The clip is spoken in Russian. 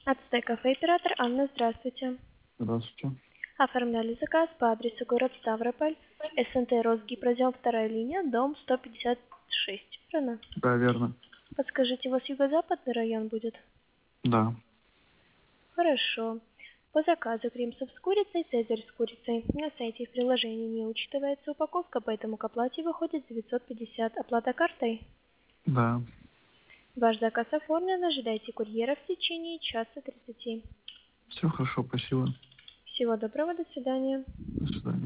Ацтек кафе, оператор Анна, здравствуйте. Здравствуйте. Оформляли заказ по адресу город Ставрополь, СНТ Росгипродел, 2-я линия, дом 156. Правильно? Да, верно. Подскажите, у вас юго-западный район будет? Да. Хорошо. По заказу крем-суп с курицей, цезарь с курицей. На сайте и в приложении не учитывается упаковка, поэтому к оплате выходит 950. Оплата картой? Да. Ваш заказ оформлен, ожидайте курьера в течение часа 30. Все хорошо, спасибо. Всего доброго, до свидания. До свидания.